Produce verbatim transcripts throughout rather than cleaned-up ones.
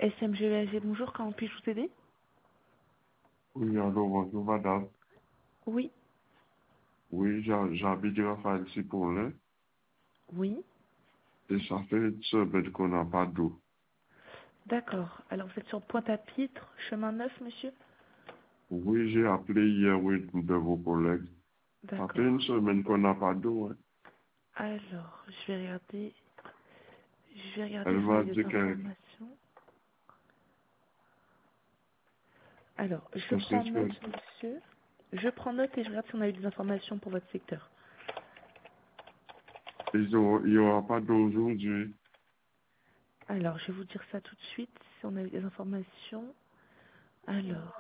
S M G V A G, bonjour, comment puis-je vous aider? Oui, allô, bonjour madame. Oui, Oui, j'ha- j'habite Raphaël Cipollin oui, et ça fait une semaine qu'on n'a pas d'eau. d'accord. Alors vous êtes sur Pointe-à-Pitre, chemin neuf, monsieur? Oui, j'ai appelé hier, oui, une de vos collègues. Ça fait une D'accord. semaine qu'on n'a pas d'eau, hein. Alors, je vais regarder, je vais regarder Elle si on a m'a eu des dit que informations. Alors, je que c'est prends que note, monsieur. Je prends note et je regarde si on a eu des informations pour votre secteur. ils ont, il n'y aura pas d'eau aujourd'hui. Alors, je vais vous dire ça tout de suite, si on a eu des informations. Alors,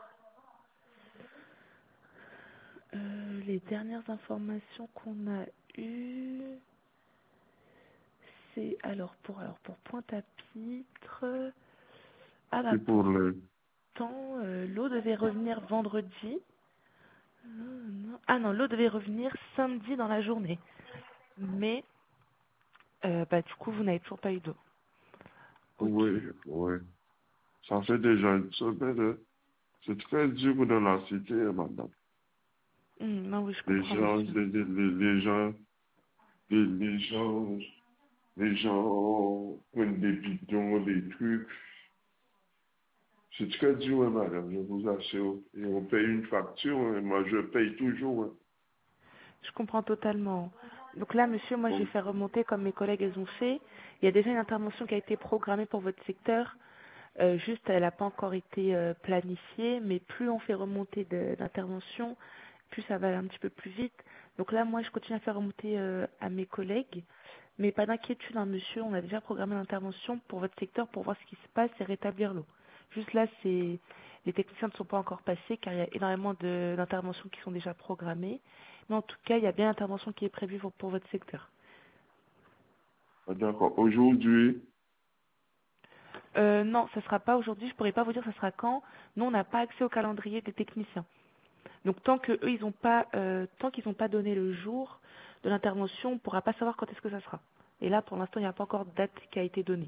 euh, les dernières informations qu'on a eues, c'est alors pour alors pour Pointe-à-Pitre. Ah bah C'est pour le, pourtant, euh, l'eau devait revenir vendredi. Non, non. Ah non, l'eau devait revenir samedi dans la journée. Mais euh, bah du coup, vous n'avez toujours pas eu d'eau. Ok. oui, oui. Ça fait déjà une semaine, hein. C'est très dur dans la cité, hein, madame. Hmm, non, oui, je Les comprends, gens, monsieur. les, les, les les gens, les, les gens, les gens prennent des bidons, des trucs. C'est très dur, hein, madame, je vous assure. Et on paye une facture, hein, moi je paye toujours. Hein. Je comprends totalement. Donc là, monsieur, moi, je vais Bon, faire remonter comme mes collègues elles ont fait. Il y a déjà une intervention qui a été programmée pour votre secteur. Euh, juste, elle n'a pas encore été euh, planifiée, mais plus on fait remonter de- d'interventions, plus ça va aller un petit peu plus vite. Donc là, moi, je continue à faire remonter euh, à mes collègues. Mais pas d'inquiétude, hein, monsieur, on a déjà programmé l'intervention pour votre secteur pour voir ce qui se passe et rétablir l'eau. Juste là, c'est les techniciens ne sont pas encore passés car il y a énormément de- d'interventions qui sont déjà programmées. Mais en tout cas, il y a bien l'intervention qui est prévue pour, pour votre secteur. d'accord. Aujourd'hui, Euh, non, ça sera pas aujourd'hui, je pourrais pas vous dire ça sera quand. Nous, on n'a pas accès au calendrier des techniciens. Donc tant que eux, ils ont pas, euh, tant qu'ils n'ont pas donné le jour de l'intervention, on ne pourra pas savoir quand est-ce que ça sera. Et là, pour l'instant, il n'y a pas encore de date qui a été donnée.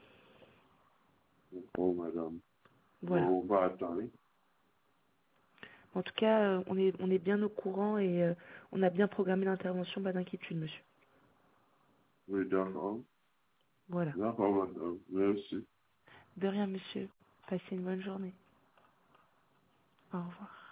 oh madame, Voilà. bon, on va attendre. En tout cas, euh, on est, on est bien au courant et euh, on a bien programmé l'intervention, pas d'inquiétude, monsieur. Oui, d'accord. Voilà. D'accord, madame. Merci. De rien, monsieur. Passez une bonne journée. Au revoir.